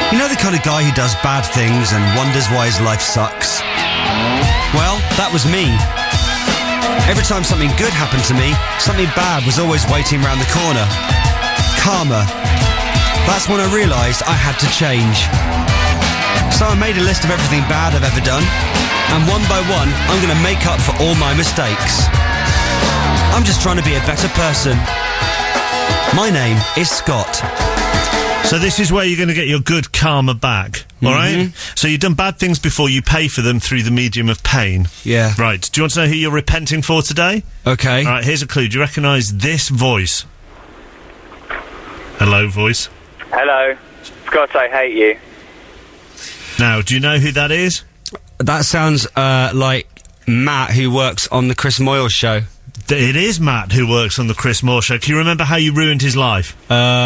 You know the kind of guy who does bad things and wonders why his life sucks? Well, that was me. Every time something good happened to me, something bad was always waiting around the corner. Karma. That's when I realised I had to change. So I made a list of everything bad I've ever done, and one by one, I'm going to make up for all my mistakes. I'm just trying to be a better person. My name is Scott. So this is where you're going to get your good karma back, all right? So you've done bad things before, you pay for them through the medium of pain. Yeah. Right, do you want to know who you're repenting for today? Okay. All right, here's a clue. Do you recognise this voice? Hello, voice. Hello. Scott, I hate you. Now, do you know who that is? That sounds like Matt, who works on the Chris Moyle show. It is Matt who works on the Chris Moore show. Can you remember how you ruined his life?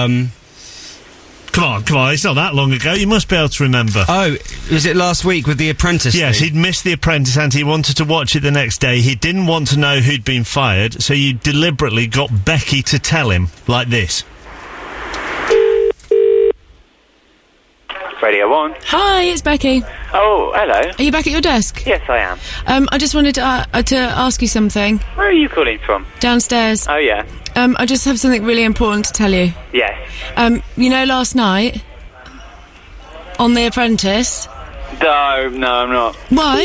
Come on, it's not that long ago. You must be able to remember. Oh, was it last week with The Apprentice? Yes, thing? he'd missed The Apprentice and he wanted to watch it the next day. He didn't want to know who'd been fired, so you deliberately got Becky to tell him, like this. Radio 1. Hi, it's Becky. Oh, hello. Are you back at your desk? Yes, I am. I just wanted to ask you something. Where are you calling from? Downstairs. Oh, yeah. I just have something really important to tell you. Yes. You know last night, on The Apprentice... No, I'm not. Why?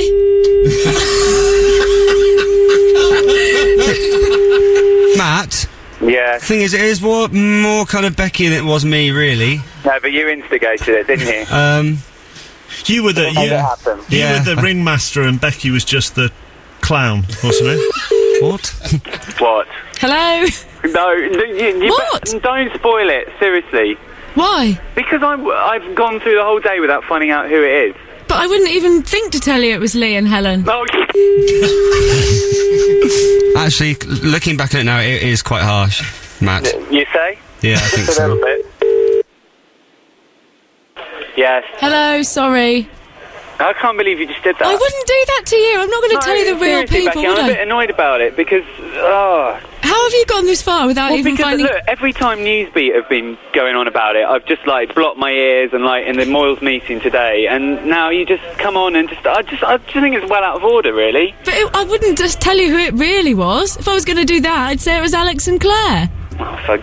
Matt? Yeah. Thing is, it is more kind of Becky than it was me, really. No, but you instigated it, didn't you? You were the... Made it happen. You were the ringmaster and Becky was just the clown, wasn't it? What? What? Hello? No, you What? Don't spoil it, seriously. Why? Because I've gone through the whole day without finding out who it is. But I wouldn't even think to tell you it was Lee and Helen. Oh, Actually, looking back at it now, it is quite harsh, Matt. you say? Yeah, I think Just a little so. bit. Yes. Hello, sorry. I can't believe you just did that. I wouldn't do that to you. I'm not going to tell you the real seriously, people, Becky, would I'm a I? bit annoyed about it because, How have you gone this far without well, even because finding... look, every time Newsbeat have been going on about it, I've just like blocked my ears and like in the Moyles meeting today, and now you just come on and I just think it's well out of order, really. But I wouldn't just tell you who it really was. If I was going to do that, I'd say it was Alex and Claire. Oh, so...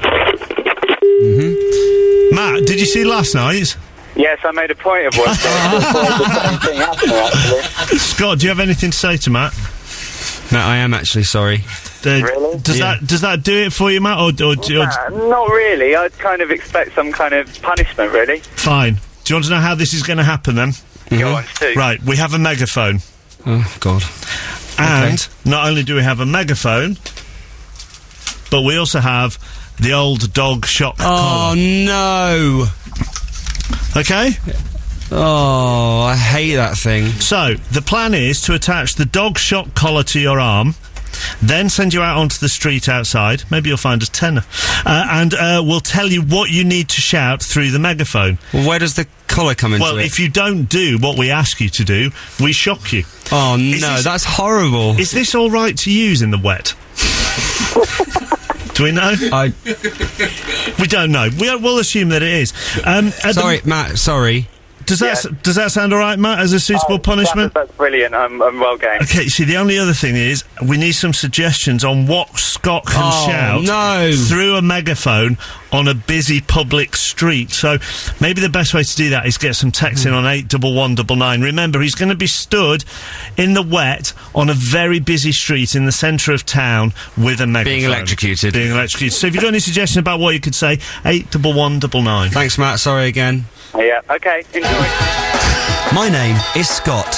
Matt, did you see last night's? Yes, I made a point of watching the same thing happening, actually. Scott, do you have anything to say to Matt? No, I am actually sorry. Really? Does that do it for you, Matt? Or not really. I'd kind of expect some kind of punishment, really. Fine. Do you want to know how this is going to happen, then? Go on, Stu. Right, we have a megaphone. Oh, God. And not only do we have a megaphone, but we also have the old dog shock collar. Oh, no! Okay? Oh, I hate that thing. So, the plan is to attach the dog shock collar to your arm, then send you out onto the street outside, maybe you'll find a tenner, and we'll tell you what you need to shout through the megaphone. Well, where does the collar come into Well, it? if you don't do what we ask you to do, we shock you. Oh, no, this- that's horrible. Is this all right to use in the wet? Do we know? We don't know. We'll assume that it is. Sorry, Matt, sorry. Does that sound all right, Matt, as a suitable punishment? That's brilliant. I'm well game. Okay, see, the only other thing is we need some suggestions on what Scott can shout through a megaphone on a busy public street. So maybe the best way to do that is get some text in on 81199. Remember, he's going to be stood in the wet on a very busy street in the centre of town with a megaphone. Being electrocuted. So if you've got any suggestions about what you could say, 81199. Thanks, Matt. Sorry again. Yeah, okay, enjoy. My name is Scott.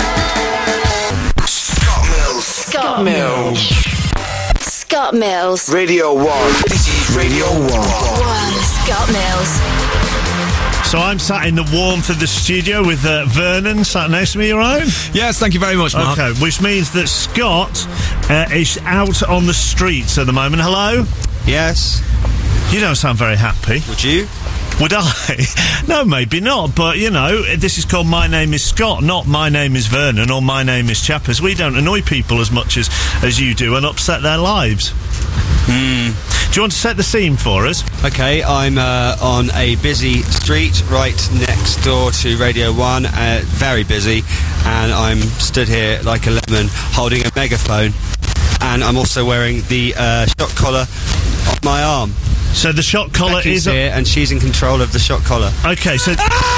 Scott Mills. Scott Mills. Radio 1. This is Radio 1. Scott Mills. So I'm sat in the warmth of the studio with Vernon sat next to me, you right? Yes, thank you very much, Mark. Okay, which means that Scott is out on the streets at the moment. Hello? Yes. You don't sound very happy. Would you? Would I? No, maybe not, but, you know, this is called My Name is Scott, not My Name is Vernon or My Name is Chappers. We don't annoy people as much as you do and upset their lives. Do you want to set the scene for us? Okay, I'm on a busy street right next door to Radio 1, very busy, and I'm stood here like a lemon holding a megaphone, and I'm also wearing the shock collar on my arm. So the shock collar Becky's here, and she's in control of the shock collar. Okay, so...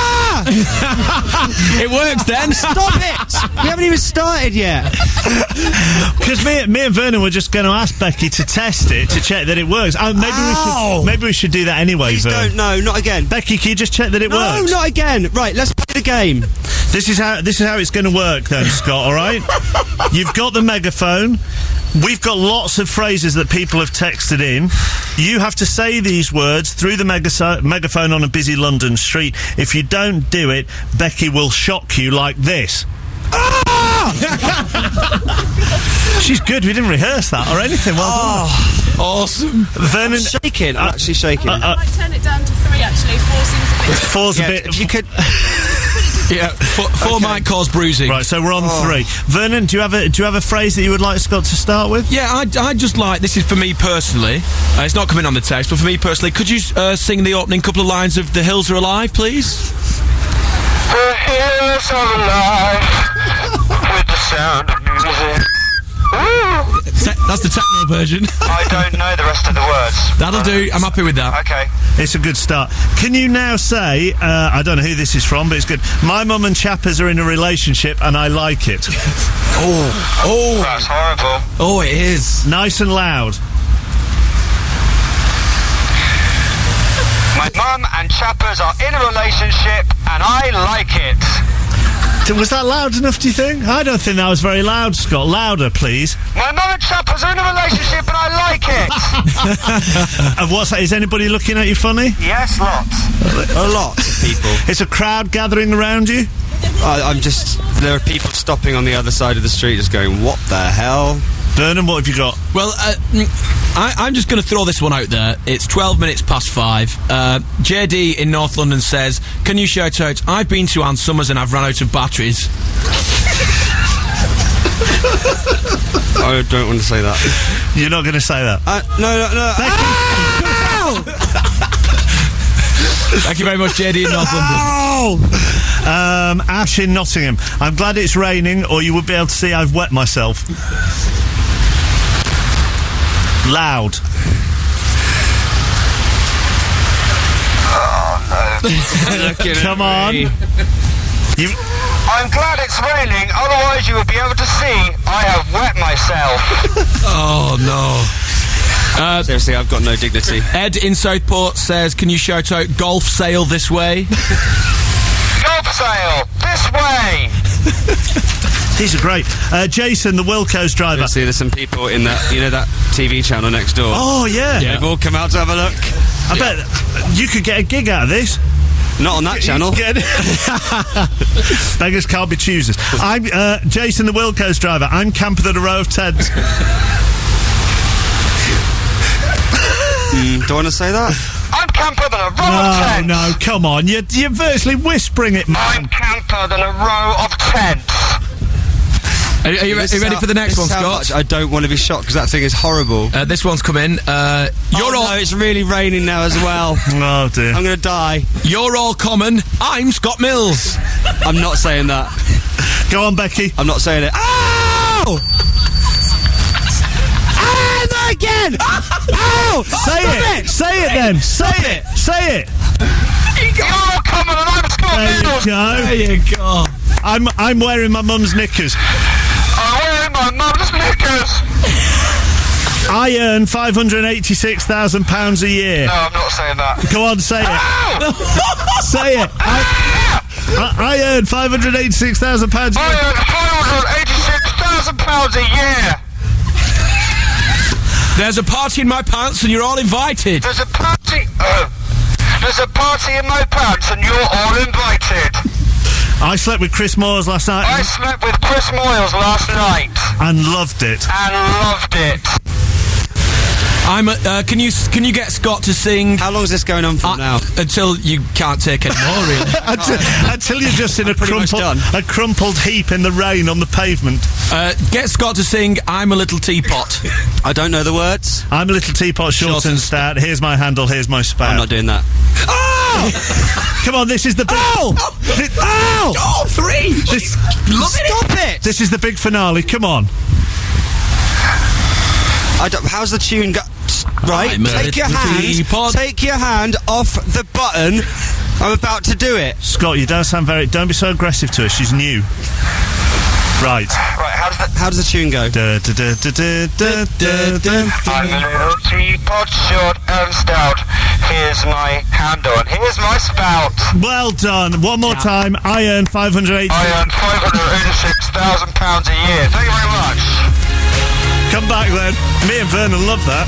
It works then. Stop it! We haven't even started yet. Because me and Vernon were just going to ask Becky to test it, to check that it works. Maybe we should do that anyway, Please Vernon. don't, not again. Becky, can you just check that it works? No, not again. Right, let's play the game. This is how it's going to work then, Scott, all right? You've got the megaphone. We've got lots of phrases that people have texted in. You have to say these words through the megaphone on a busy London street. If you don't do it, Becky will shock you like this. She's good. We didn't rehearse that or anything. Well done. Awesome. Vernon, I'm actually shaking. I might turn it down to 3, actually. 4 seems a bit... Four's a bit... If you could... Yeah, 4 might cause bruising. Right, so we're on 3. Vernon, do you have a phrase that you would like Scott to start with? Yeah, I just like, this is for me personally, it's not coming on the text, but for me personally, could you sing the opening couple of lines of The Hills Are Alive, please? The hills are alive with the sound of music. That's the techno version. I don't know the rest of the words. That'll do, I'm happy with that. Okay. It's a good start. Can you now say, I don't know who this is from, but it's good. My mum and Chappers are in a relationship and I like it. Oh. That's horrible. Oh, it is. Nice and loud. My mum and Chappers are in a relationship and I like it. Was that loud enough, do you think? I don't think that was very loud, Scott. Louder, please. My mum and Chappers are in a relationship and I like it. And what's that? Is anybody looking at you funny? Yes, lots. A lot of people. It's a crowd gathering around you? There are people stopping on the other side of the street just going, what the hell? Vernon, what have you got? Well, I'm just going to throw this one out there. It's 12 minutes past 5. JD in North London says, can you shout out, I've been to Ann Summers and I've run out of batteries. I don't want to say that. You're not going to say that? No. Thank you very much, JD in North London. Ash in Nottingham. I'm glad it's raining, or you would be able to see I've wet myself. Loud. Oh, no. Come on. I'm glad it's raining, otherwise you would be able to see I have wet myself. Oh, no. Seriously, I've got no dignity. Ed in Southport says, can you shout out golf sail this way? Golf sail this way. These are great. Jason, the Wilco's driver. See, there's some people in that, that TV channel next door. Oh, yeah. They've all come out to have a look. I bet you could get a gig out of this. Not on that channel. Beggars can't be choosers. I'm Jason, the Wilco's driver. I'm camping at a row of tents. Do I want to say that? I'm camper than a row of tents. No, come on. You're virtually whispering it, man. I'm camper than a row of tents. Are you ready for the next one, Scott? I don't want to be shocked because that thing is horrible. This one's come in. No, it's really raining now as well. Oh, dear. I'm going to die. You're all common. I'm Scott Mills. I'm not saying that. Go on, Becky. I'm not saying it. Ow! Not again! Ow! Say it! Say it then! Say it! Say it! You're all common and I'm Scott Mills. There you go. I'm wearing my mum's knickers. I'm wearing my mum's knickers. I earn £586,000 a year. No, I'm not saying that. Go on, say it. Say it. I earn £586,000 a year. I earn £586,000 a year. There's a party in my pants and you're all invited. There's a party in my pants and you're all invited. I slept with Chris Moyles last night. I slept with Chris Moyles last night. And loved it. Can you get Scott to sing? How long is this going on for now? Until you can't take any more, really. until you're just in a crumpled heap in the rain on the pavement. Get Scott to sing "I'm a Little Teapot." I don't know the words. I'm a little teapot, short and stout. Here's my handle. Here's my spout. I'm not doing that. Oh! Come on, this is the big... Oh! Oh, 3! Stop it! This is the big finale. Come on. How's the tune go? Right, take your hand off the button. I'm about to do it. Scott, you don't sound very... Don't be so aggressive to her. She's new. Right, how does the tune go? I'm a little teapot, short and stout. Here's my handle and here's my spout. Well done. One more time. I earn £586,000 a year. Thank you very much. Come back then. Me and Vernon love that.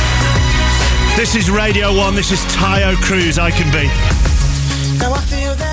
This is Radio 1. This is Taio Cruz. I Can Be. Now I feel that